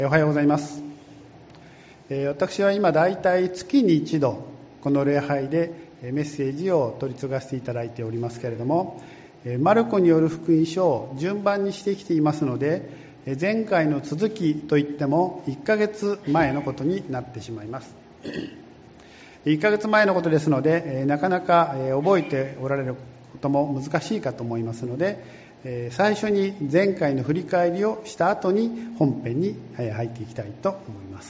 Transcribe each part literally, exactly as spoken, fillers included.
おはようございます。私は今だいたい月に一度この礼拝でメッセージを取り継がせていただいておりますけれども、マルコによる福音書を順番にしてきていますので、前回の続きといってもいっかげつまえのことになってしまいます。いっかげつまえのことですので、なかなか覚えておられることも難しいかと思いますので、最初に前回の振り返りをした後に本編に入っていきたいと思います。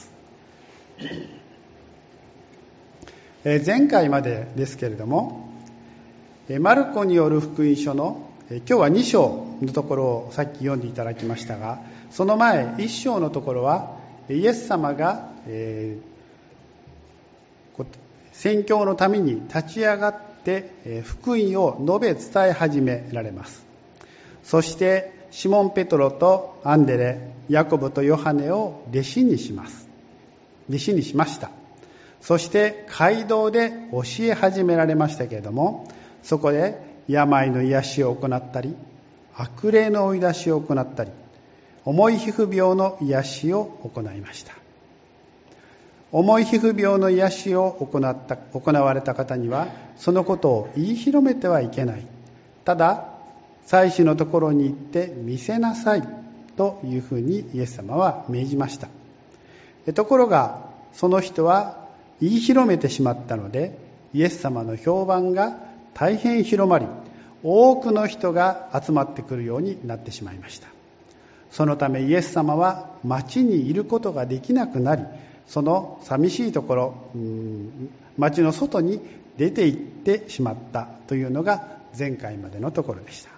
前回までですけれども、マルコによる福音書の今日はに章のところをさっき読んでいただきましたが、その前いっ章のところはイエス様が、えー、宣教のために立ち上がって福音を述べ伝え始められます。そしてシモン・ペトロとアンデレ、ヤコブとヨハネを弟子にします。弟子にしました。そして街道で教え始められましたけれども、そこで病の癒しを行ったり、悪霊の追い出しを行ったり、重い皮膚病の癒しを行いました。重い皮膚病の癒しを行った、行われた方には、そのことを言い広めてはいけない。ただ、祭司のところに行って見せなさいというふうにイエス様は命じました。ところがその人は言い広めてしまったので、イエス様の評判が大変広まり、多くの人が集まってくるようになってしまいました。そのためイエス様は町にいることができなくなり、その寂しいところ、町の外に出て行ってしまったというのが前回までのところでした。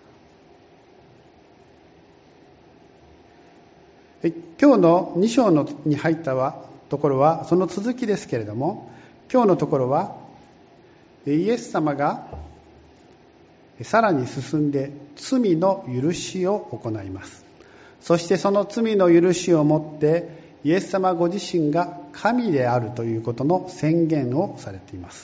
今日のに章のに入ったところはその続きですけれども、今日のところはイエス様がさらに進んで罪の許しを行います。そしてその罪の許しをもってイエス様ご自身が神であるということの宣言をされています。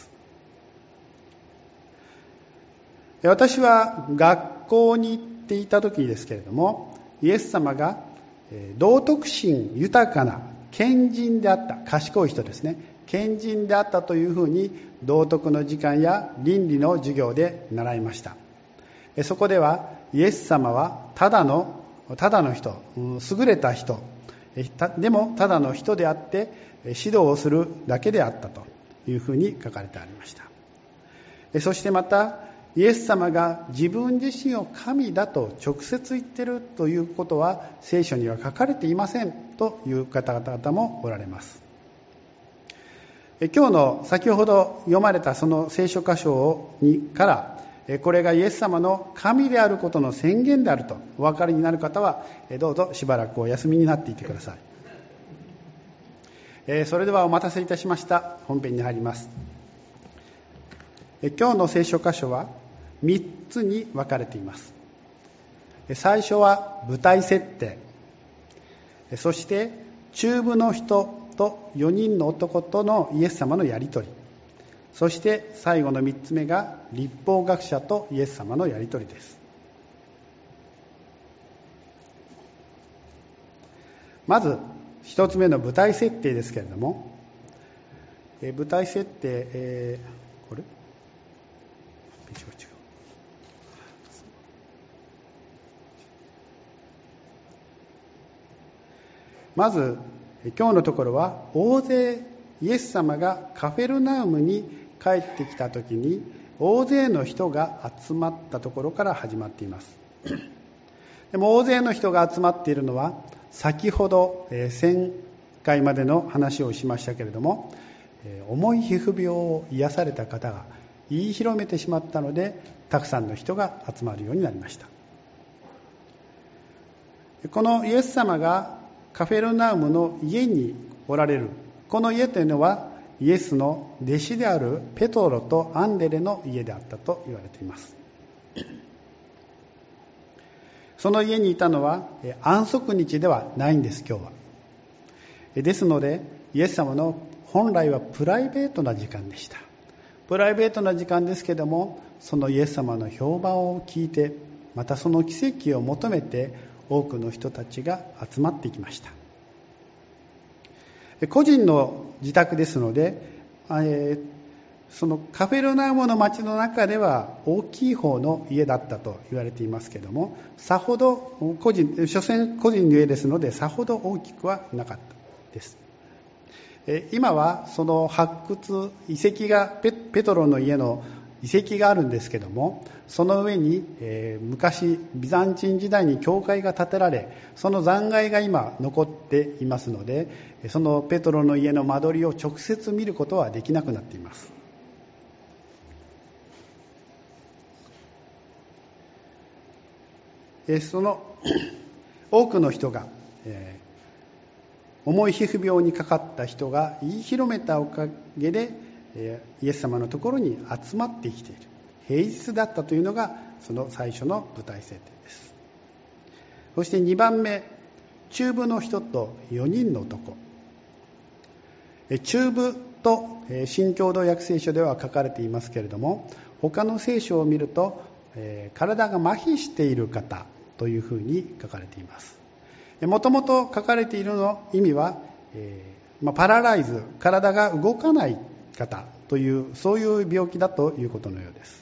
私は学校に行っていた時ですけれども、イエス様が道徳心豊かな賢人であった、賢い人ですね、賢人であったというふうに道徳の時間や倫理の授業で習いました。そこではイエス様はただのただの人、優れた人でもただの人であって指導をするだけであったというふうに書かれてありました。そしてまたイエス様が自分自身を神だと直接言っているということは聖書には書かれていませんという方々もおられます。今日の先ほど読まれたその聖書箇所にからこれがイエス様の神であることの宣言であるとお分かりになる方はどうぞしばらくお休みになっていてください。それではお待たせいたしました。本編に入ります。今日の聖書箇所はみっつに分かれています。最初は舞台設定、そして中部の人とよにんの男とのイエス様のやりとり、そして最後のみっつめが律法学者とイエス様のやりとりです。まず一つ目の舞台設定ですけれども、舞台設定、えー、これ違う違うまず今日のところは大勢イエス様がカフェルナウムに帰ってきた時に大勢の人が集まったところから始まっています。でも大勢の人が集まっているのは先ほど前回までの話をしましたけれども、重い皮膚病を癒された方が言い広めてしまったのでたくさんの人が集まるようになりました。このイエス様がカフェルナウムの家におられるこの家というのはイエスの弟子であるペトロとアンデレの家であったと言われています。その家にいたのは安息日ではないんです。今日はですのでイエス様の本来はプライベートな時間でした。プライベートな時間ですけども、そのイエス様の評判を聞いて、またその奇跡を求めて多くの人たちが集まってきました。 個人の自宅ですので、えー、そのカフェルナウムの町の中では大きい方の家だったと言われていますけれども、さほど個人、所詮個人の家ですので、さほど大きくはなかったです。今はその発掘遺跡が ペ, ペトロの家の遺跡があるんですけども、その上に、えー、昔ビザンチン時代に教会が建てられ、その残骸が今残っていますので、そのペトロの家の間取りを直接見ることはできなくなっています。えー、その多くの人が、えー、重い皮膚病にかかった人が言い広めたおかげで、イエス様のところに集まってきている平日だったというのがその最初の舞台設定です。そしてにばんめ、中部の人とよにんの男。中部と新共同訳聖書では書かれていますけれども、他の聖書を見ると体が麻痺している方というふうに書かれています。もともと書かれているの意味は、えーまあ、パラライズ、体が動かない方という、そういう病気だということのようです。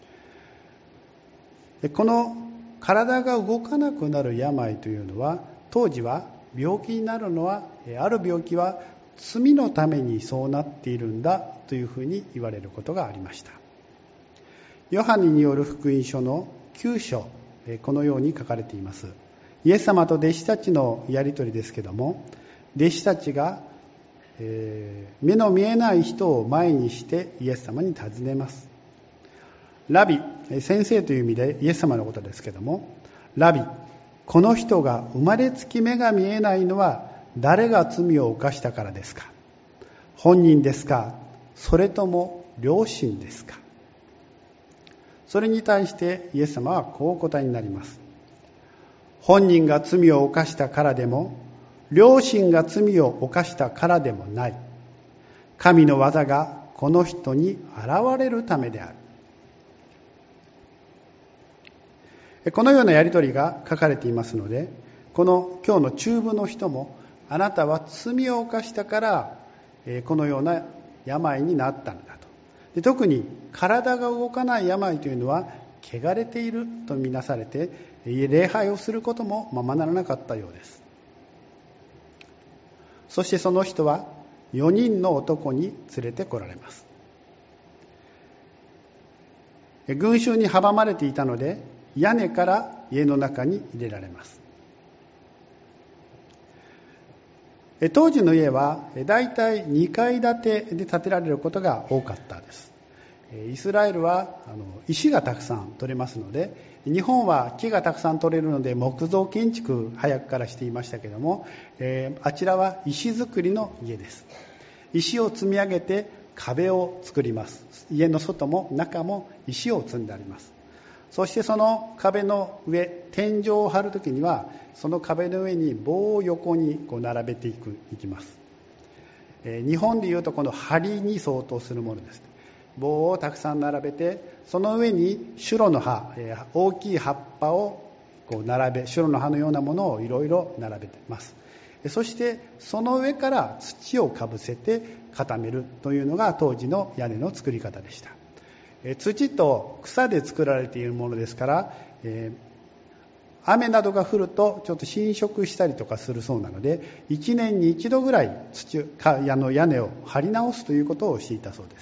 この体が動かなくなる病というのは、当時は病気になるのは、ある病気は罪のためにそうなっているんだというふうに言われることがありました。ヨハネによる福音書のきゅう章、このように書かれています。イエス様と弟子たちのやり取りですけども、弟子たちがえー、目の見えない人を前にしてイエス様に尋ねます。ラビ、先生という意味でイエス様のことですけども、ラビ、この人が生まれつき目が見えないのは誰が罪を犯したからですか？本人ですか？それとも両親ですか？それに対してイエス様はこうお答えになります。本人が罪を犯したからでも、両親が罪を犯したからでもない。神の技がこの人に現れるためである。このようなやり取りが書かれていますので、この今日の中部の人も、あなたは罪を犯したからこのような病になったんだと。で、特に体が動かない病というのは汚れているとみなされて、礼拝をすることもままならなかったようです。そしてその人はよにんの男に連れてこられます。群衆に阻まれていたので、屋根から家の中に入れられます。当時の家はだいたいにかい建てで建てられることが多かったです。イスラエルはあの石がたくさん取れますので、日本は木がたくさん取れるので木造建築早くからしていましたけども、えー、あちらは石造りの家です。石を積み上げて壁を作ります。家の外も中も石を積んであります。そしてその壁の上、天井を張るときにはその壁の上に棒を横にこう並べていくいきます。えー、日本でいうとこの梁に相当するものです。棒をたくさん並べて、その上にシュロの葉、大きい葉っぱをこう並べ、シュロの葉のようなものをいろいろ並べています。そしてその上から土をかぶせて固めるというのが当時の屋根の作り方でした。土と草で作られているものですから、えー、雨などが降るとちょっと浸食したりとかするそうなので、いちねんにいちどぐらい土か屋の屋根を張り直すということをしていたそうです。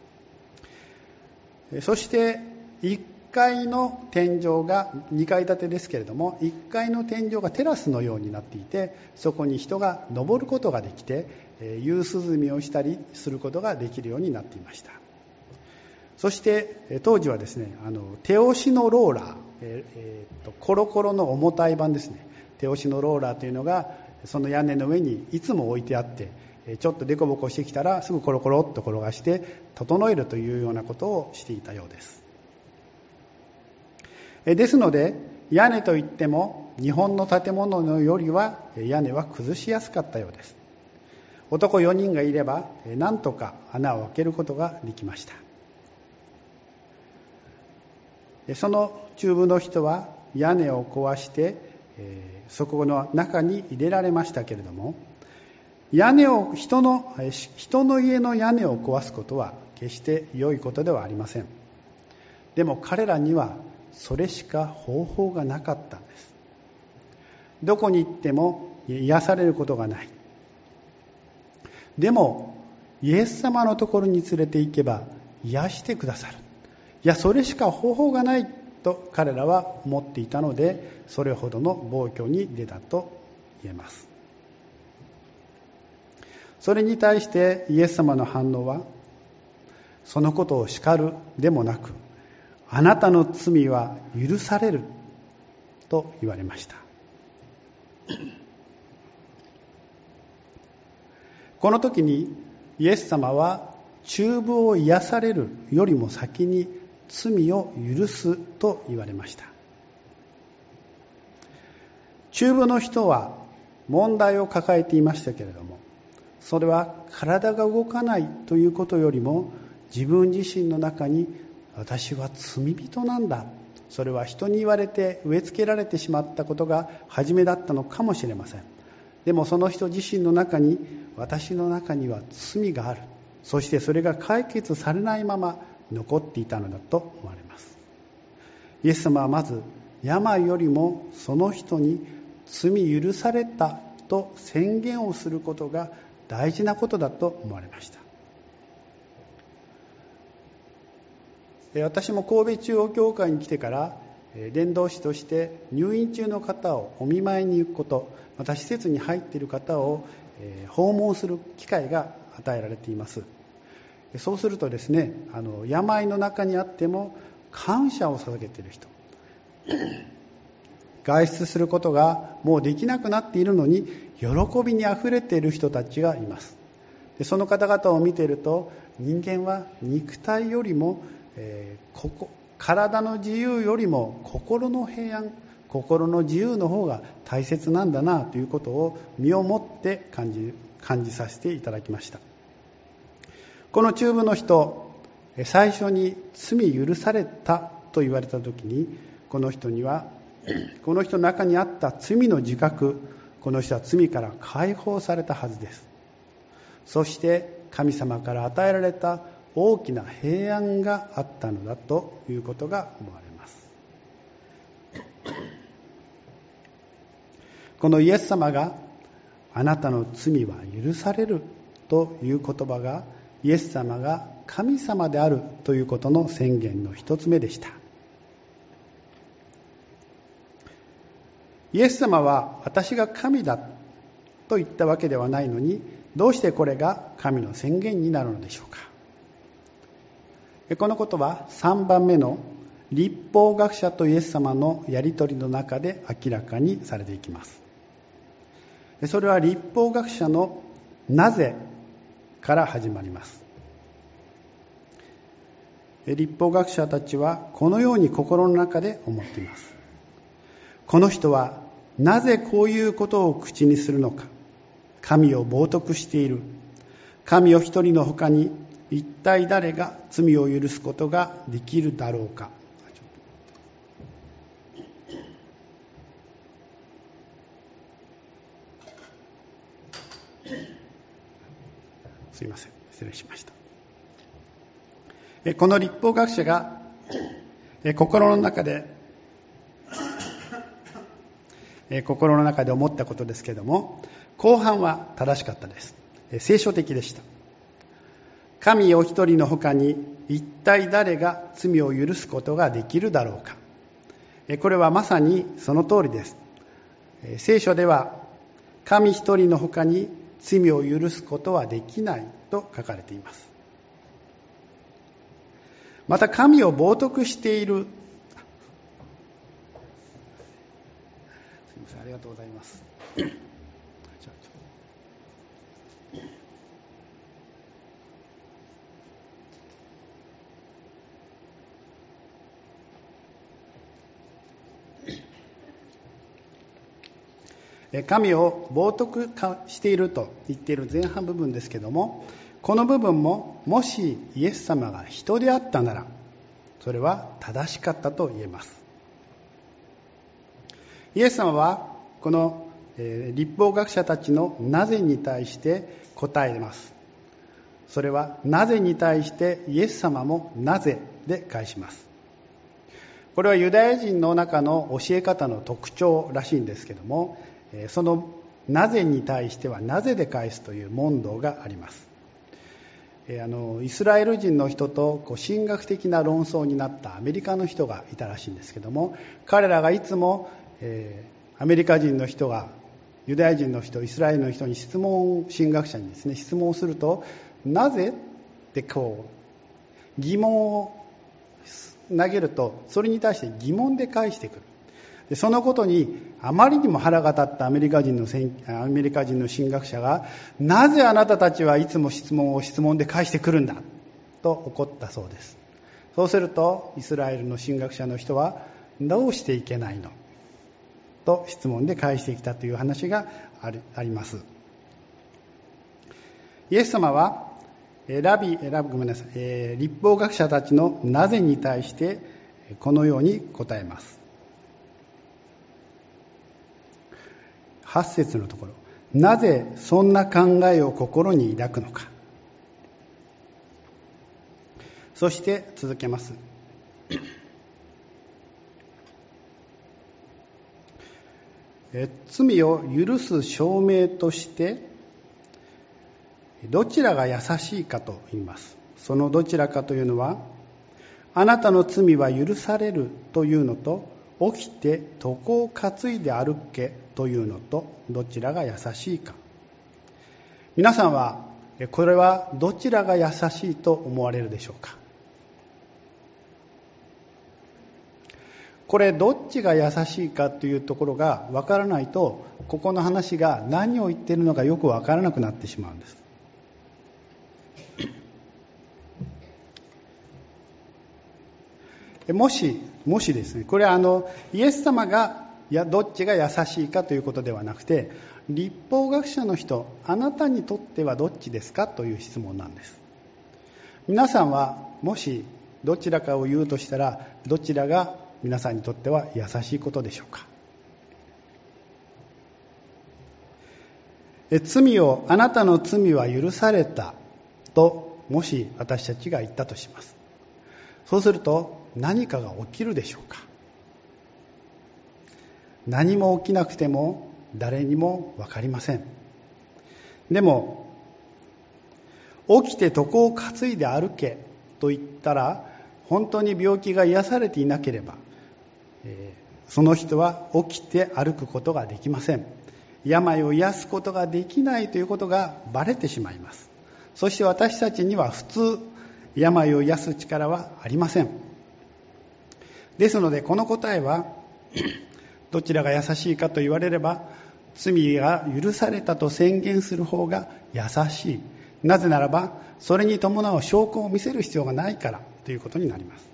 そしていっかいの天井がにかい建てですけれども、いっかいの天井がテラスのようになっていて、そこに人が登ることができて、夕涼みをしたりすることができるようになっていました。そして当時はですね、あの手押しのローラー、えーえー、とコロコロの重たい版ですね、手押しのローラーというのがその屋根の上にいつも置いてあって、ちょっとデコボコしてきたらすぐコロコロっと転がして整えるというようなことをしていたようです。ですので屋根といっても日本の建物のよりは屋根は崩しやすかったようです。男よにんがいれば何とか穴を開けることができました。その中部の人は屋根を壊してそこの中に入れられましたけれども、 屋根を人の人の家の屋根を壊すことは決して良いことではありません。でも彼らにはそれしか方法がなかったんです。どこに行っても癒されることがない。でもイエス様のところに連れて行けば癒してくださる。いや、それしか方法がないと彼らは思っていたので、それほどの暴挙に出たと言えます。それに対してイエス様の反応は、そのことを叱るでもなく、あなたの罪は許されると言われました。この時にイエス様は中部を癒されるよりも先に罪を許すと言われました。中部の人は問題を抱えていましたけれども、それは体が動かないということよりも、自分自身の中に私は罪人なんだ、それは人に言われて植え付けられてしまったことが初めだったのかもしれません。でもその人自身の中に、私の中には罪がある、そしてそれが解決されないまま残っていたのだと思われます。イエス様はまず病よりもその人に罪許されたと宣言をすることが大事なことだと思われました。私も神戸中央教会に来てから伝道師として入院中の方をお見舞いに行くこと、また施設に入っている方を訪問する機会が与えられています。そうするとですね、あの病の中にあっても感謝を捧げている人、外出することがもうできなくなっているのに喜びにあふれている人たちがいます。でその方々を見ていると、人間は肉体よりも、えー、ここ体の自由よりも心の平安、心の自由の方が大切なんだなということを身をもって感じ、感じさせていただきました。この中部の人、最初に罪許されたと言われた時に、この人にはこの人の中にあった罪の自覚、この人は罪から解放されたはずです。そして神様から与えられた大きな平安があったのだということが思われます。このイエス様があなたの罪は許されるという言葉が、イエス様が神様であるということの宣言の一つ目でした。イエス様は私が神だと言ったわけではないのに、どうしてこれが神の宣言になるのでしょうか。このことはさんばんめの律法学者とイエス様のやり取りの中で明らかにされていきます。それは律法学者のなぜから始まります。律法学者たちはこのように心の中で思っています。この人はなぜこういうことを口にするのか。神を冒涜している。神を一人の他に一体誰が罪を許すことができるだろうか。すいません、失礼しました。この律法学者が心の中で心の中で思ったことですけれども、後半は正しかったです。聖書的でした。神お一人の他に一体誰が罪を許すことができるだろうか。これはまさにその通りです。聖書では神一人の他に罪を許すことはできないと書かれています。また神を冒涜している、すみません、ありがとうございます。神を冒涜していると言っている前半部分ですけども、この部分ももしイエス様が人であったなら、それは正しかったと言えます。イエス様はこの立法学者たちのなぜに対して答えます。それはなぜに対してイエス様もなぜで返します。これはユダヤ人の中の教え方の特徴らしいんですけども、そのなぜに対してはなぜで返すという問答があります。あのイスラエル人の人とこう神学的な論争になったアメリカの人がいたらしいんですけども、彼らがいつも、えー、アメリカ人の人がユダヤ人の人、イスラエルの人に質問、神学者にですね、質問をすると、なぜってこう疑問を投げると、それに対して疑問で返してくる。でそのことにあまりにも腹が立ったアメリカ人のアメリカ人の神学者が、なぜあなたたちはいつも質問を質問で返してくるんだと怒ったそうです。そうするとイスラエルの神学者の人は、どうしていけないのと質問で返してきたという話があります。イエス様はラビ、ラビごめんなさい、えー、立法学者たちのなぜに対してこのように答えます。はち節のところ、なぜそんな考えを心に抱くのか。そして続けます。え罪を許す証明としてどちらが優しいかと言います。そのどちらかというのは、あなたの罪は許されるというのと、起きて床を担いで歩けというのと、どちらが優しいか。皆さんはこれはどちらが優しいと思われるでしょうか。これどっちが優しいかというところがわからないと、ここの話が何を言っているのかよくわからなくなってしまうんです。もし、もしですね、これはあの、イエス様が、いや、どっちが優しいかということではなくて、立法学者の人、あなたにとってはどっちですかという質問なんです。皆さんは、もし、どちらかを言うとしたら、どちらが皆さんにとっては優しいことでしょうか。罪を、あなたの罪は許されたと、もし私たちが言ったとします。そうすると、何かが起きるでしょうか。何も起きなくても誰にも分かりません。でも起きて床を担いで歩けと言ったら、本当に病気が癒されていなければ、えー、その人は起きて歩くことができません。病を癒すことができないということがバレてしまいます。そして私たちには普通病を癒す力はありません。ですのでこの答えはどちらが優しいかと言われれば、罪が許されたと宣言する方が優しい。なぜならばそれに伴う証拠を見せる必要がないからということになります。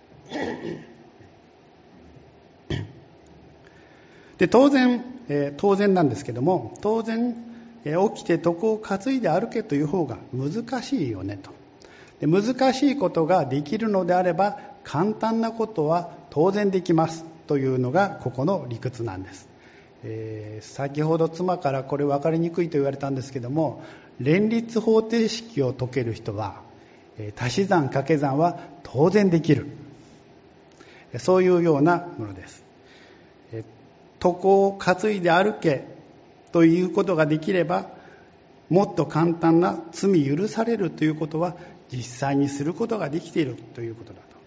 で当然、えー、当然なんですけども、当然、えー、起きて床を担いで歩けという方が難しいよねと。で難しいことができるのであれば、簡単なことは当然できますというのがここの理屈なんです。えー、先ほど妻からこれ分かりにくいと言われたんですけども、連立方程式を解ける人は、えー、足し算掛け算は当然できる、そういうようなものです。えー、床を担いで歩けということができれば、もっと簡単な罪許されるということは実際にすることができているということだと。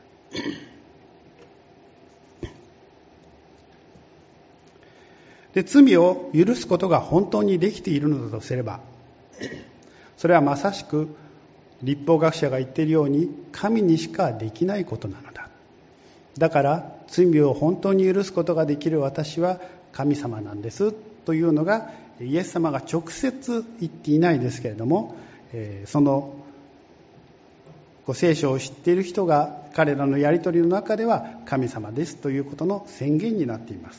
で罪を許すことが本当にできているのだとすれば、それはまさしく律法学者が言っているように神にしかできないことなのだ。だから罪を本当に許すことができる私は神様なんですというのが、イエス様が直接言っていないですけれども、その聖書を知っている人が彼らのやり取りの中では神様ですということの宣言になっています。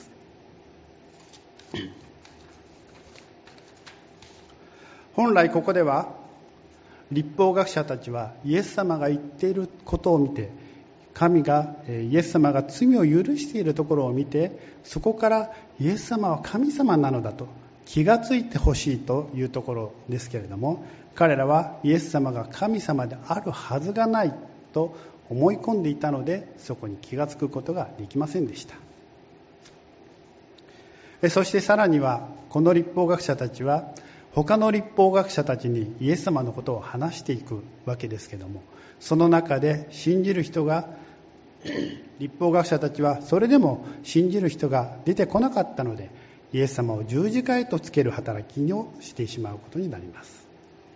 本来ここでは律法学者たちはイエス様が言っていることを見て、 神がイエス様が罪を許しているところを見て、そこからイエス様は神様なのだと気がついてほしいというところですけれども、彼らはイエス様が神様であるはずがないと思い込んでいたので、そこに気がつくことができませんでした。そしてさらには、この律法学者たちは他の律法学者たちにイエス様のことを話していくわけですけども、その中で信じる人が律法学者たちはそれでも信じる人が出てこなかったので、イエス様を十字架へとつける働きをしてしまうことになります。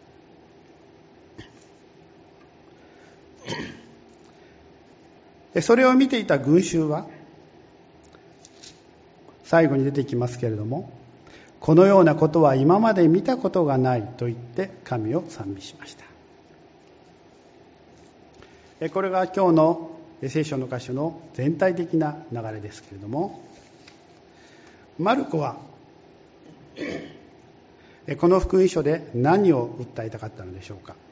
それを見ていた群衆は、最後に出てきますけれども、このようなことは今まで見たことがないと言って神を賛美しました。これが今日の聖書の箇所の全体的な流れですけれども、マルコはこの福音書で何を訴えたかったのでしょうか。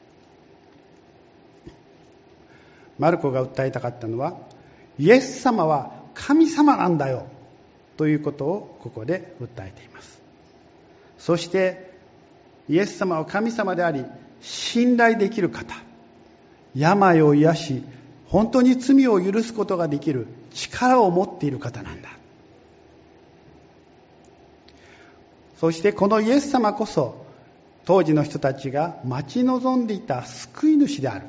マルコが訴えたかったのは、イエス様は神様なんだよということをここで訴えています。そしてイエス様は神様であり、信頼できる方、病を癒し本当に罪を許すことができる力を持っている方なんだ。そしてこのイエス様こそ当時の人たちが待ち望んでいた救い主である。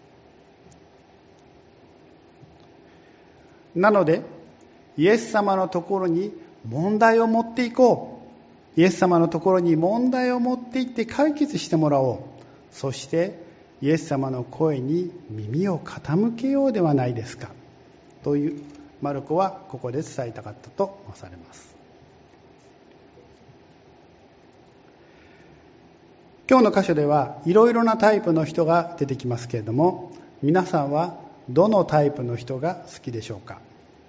なのでイエス様のところに問題を持っていこう。イエス様のところに問題を持っていって解決してもらおう。そしてイエス様の声に耳を傾けようではないですかという、マルコはここで伝えたかったとされます。今日の箇所ではいろいろなタイプの人が出てきますけれども、皆さんはどのタイプの人が好きでしょうか。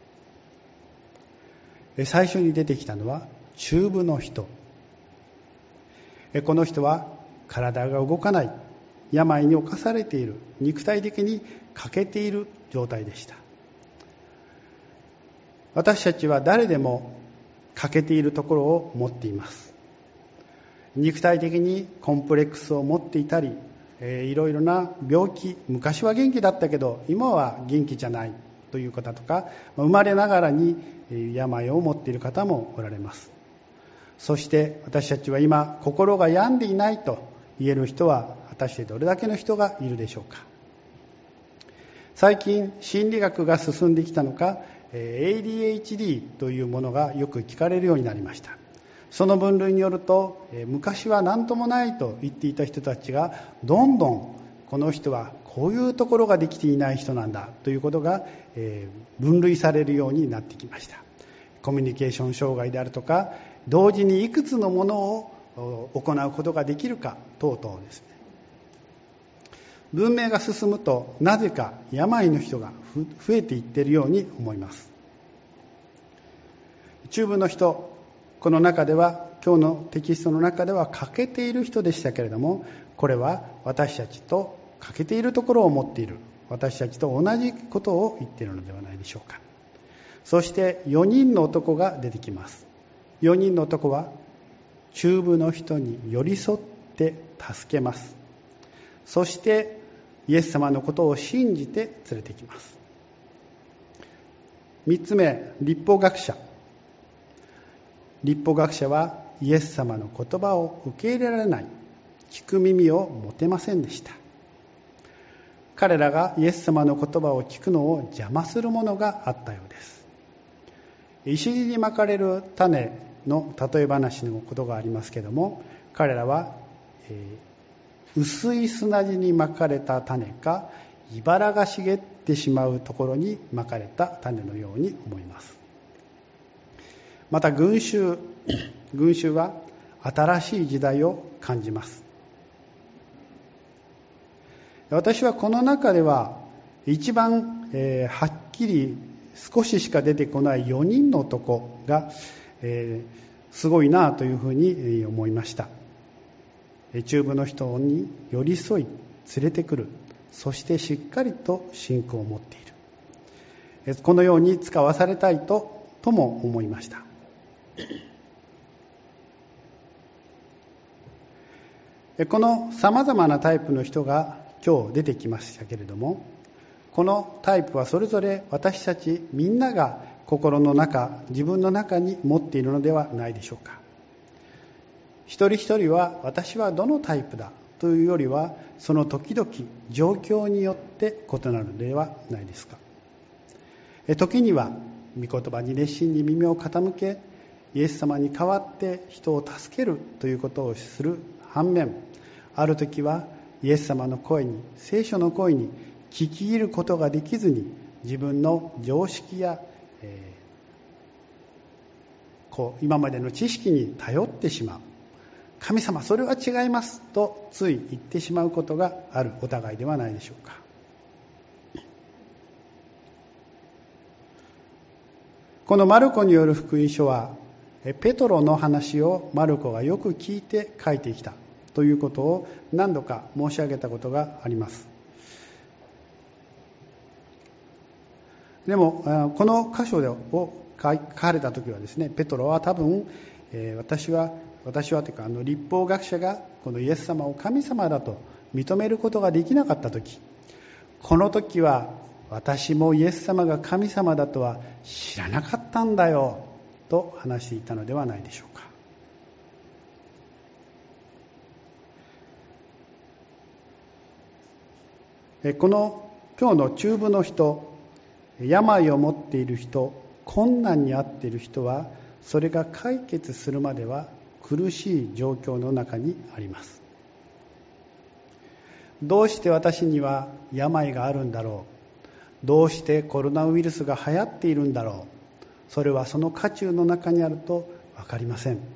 最初に出てきたのは中部の人。この人は体が動かない、病に侵されている、肉体的に欠けている状態でした。私たちは誰でも欠けているところを持っています。肉体的にコンプレックスを持っていたり、えー、いろいろな病気、昔は元気だったけど今は元気じゃないという方とか、生まれながらに病を持っている方もおられます。そして私たちは今心が病んでいないと言える人は果たしてどれだけの人がいるでしょうか。最近心理学が進んできたのか、エーディーエイチディー というものがよく聞かれるようになりました。その分類によると、昔は何ともないと言っていた人たちがどんどんこの人はこういうところができていない人なんだということが分類されるようになってきました。コミュニケーション障害であるとか、同時にいくつのものを行うことができるか等々ですね。文明が進むとなぜか病の人が増えていっているように思います。中部の人、この中では今日のテキストの中では欠けている人でしたけれども、これは私たちと欠けているところを持っている、私たちと同じことを言っているのではないでしょうか。そしてよにんの男が出てきます。よにんの男は中部の人に寄り添って助けます。そしてイエス様のことを信じて連れてきます。三つ目、律法学者。律法学者はイエス様の言葉を受け入れられない、聞く耳を持てませんでした。彼らがイエス様の言葉を聞くのを邪魔するものがあったようです。石地にまかれる種の例え話のことがありますけれども、彼らは、えー、薄い砂地にまかれた種か、茨が茂ってしまうところにまかれた種のように思います。また群衆、群衆は新しい時代を感じます。私はこの中では一番、えー、はっきり少ししか出てこないよにんの男が、えー、すごいなというふうに思いました。中部の人に寄り添い連れてくる、そしてしっかりと信仰を持っている。 このように使わされたいととも思いました。このさまざまなタイプの人が今日出てきましたけれども、このタイプはそれぞれ私たちみんなが心の中、自分の中に持っているのではないでしょうか。一人一人は私はどのタイプだというよりは、その時々状況によって異なるのではないですか。時には御言葉に熱心に耳を傾け、イエス様に代わって人を助けるということをする反面、ある時はイエス様の声に、聖書の声に聞き入ることができずに、自分の常識や、えー、こう今までの知識に頼ってしまう。神様、それは違いますとつい言ってしまうことがあるお互いではないでしょうか。このマルコによる福音書は、ペトロの話をマルコがよく聞いて書いてきたということを何度か申し上げたことがあります。でもこの箇所を書かれた時はですね、ペトロは多分、えー、私は私はというかあの律法学者がこのイエス様を神様だと認めることができなかった時、この時は私もイエス様が神様だとは知らなかったんだよと話していたのではないでしょうか。この今日の中部の人、病を持っている人、困難に遭っている人は、それが解決するまでは苦しい状況の中にあります。どうして私には病があるんだろう、どうしてコロナウイルスが流行っているんだろう、それはその渦中の中にあると分かりません。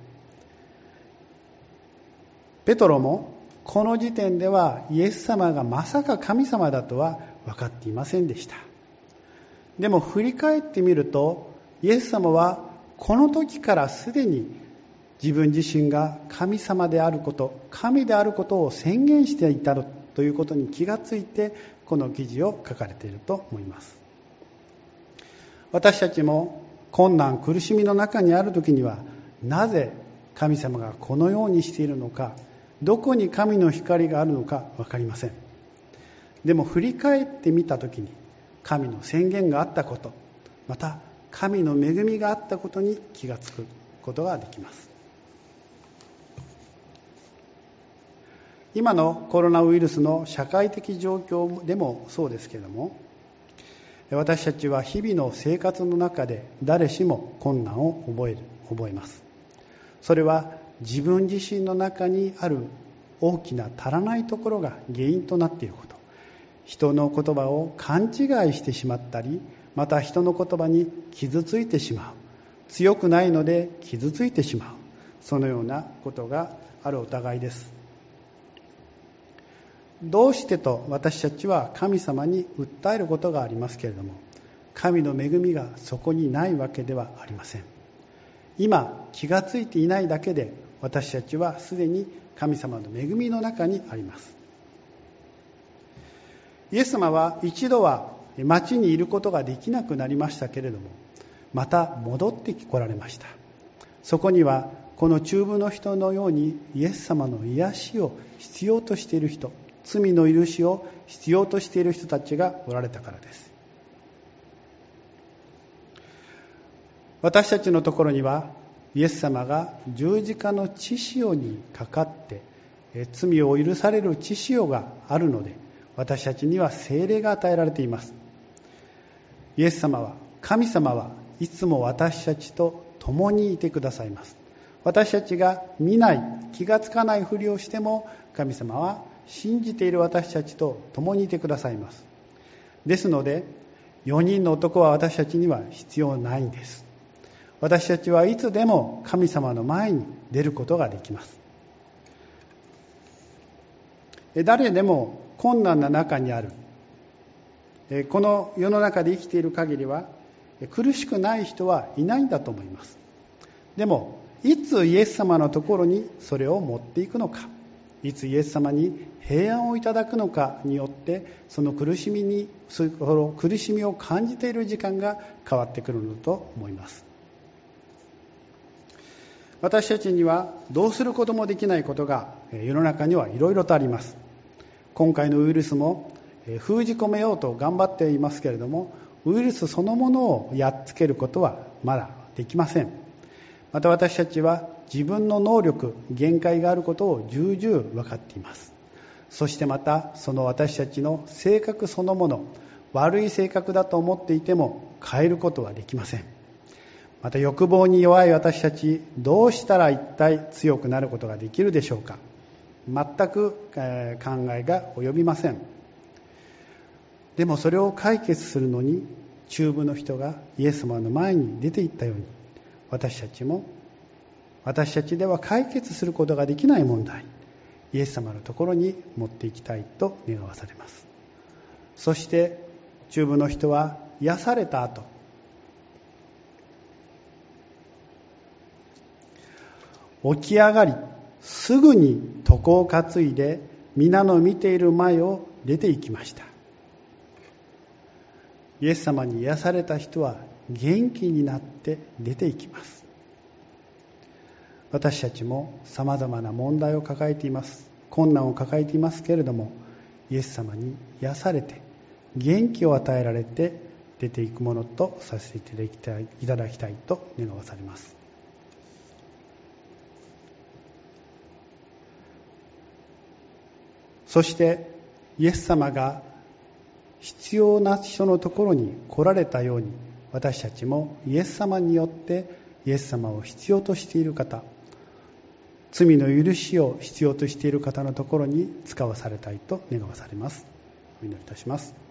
ペトロもこの時点ではイエス様がまさか神様だとは分かっていませんでした。でも振り返ってみると、イエス様はこの時からすでに自分自身が神様であること、神であることを宣言していたということに気がついて、この記事を書かれていると思います。私たちも困難苦しみの中にある時には、なぜ神様がこのようにしているのか、どこに神の光があるのか分かりません。でも振り返ってみた時に、神の宣言があったこと、また神の恵みがあったことに気がつくことができます。今のコロナウイルスの社会的状況でもそうですけれども、私たちは日々の生活の中で誰しも困難を覚える、覚えます。それは自分自身の中にある大きな足らないところが原因となっていること、人の言葉を勘違いしてしまったり、また人の言葉に傷ついてしまう、強くないので傷ついてしまう、そのようなことがあるお互いです。どうしてと私たちは神様に訴えることがありますけれども、神の恵みがそこにないわけではありません。今気がついていないだけで、私たちはすでに神様の恵みの中にあります。イエス様は一度は町にいることができなくなりましたけれども、また戻って来られました。そこにはこの中部の人のようにイエス様の癒しを必要としている人、罪の許しを必要としている人たちがおられたからです。私たちのところにはイエス様が十字架の血潮にかかって罪を許される血潮があるので、私たちには聖霊が与えられています。イエス様は、神様はいつも私たちと共にいてくださいます。私たちが見ない、気がつかないふりをしても、神様は信じている私たちと共にいてくださいます。ですので、よにんの男は私たちには必要ないんです。私たちはいつでも神様の前に出ることができます。誰でも困難な中にある。この世の中で生きている限りは苦しくない人はいないんだと思います。でもいつイエス様のところにそれを持っていくのか、 いつイエス様に平安をいただくのかによって、その苦しみにその苦しみを感じている時間が変わってくるのと思います。私たちにはどうすることもできないことが世の中にはいろいろとあります。今回のウイルスも封じ込めようと頑張っていますけれども、ウイルスそのものをやっつけることはまだできません。また私たちは自分の能力、限界があることを重々分かっています。そしてまたその私たちの性格そのもの、悪い性格だと思っていても変えることはできません。また欲望に弱い私たち、どうしたら一体強くなることができるでしょうか。全く、えー、考えが及びません。でもそれを解決するのに中部の人がイエス様の前に出て行ったように、私たちも私たちでは解決することができない問題、イエス様のところに持っていきたいと願わされます。そして中部の人は癒された後、起き上がりすぐに床を担いで皆の見ている前を出て行きました。イエス様に癒された人は元気になって出て行きます。私たちも様々な問題を抱えています。困難を抱えていますけれども、イエス様に癒されて元気を与えられて出ていくものとさせていただきたい、いただきたいと願わされます。そしてイエス様が必要な人のところに来られたように、私たちもイエス様によってイエス様を必要としている方、罪の許しを必要としている方のところに使わされたいと願わされます。お祈りいたします。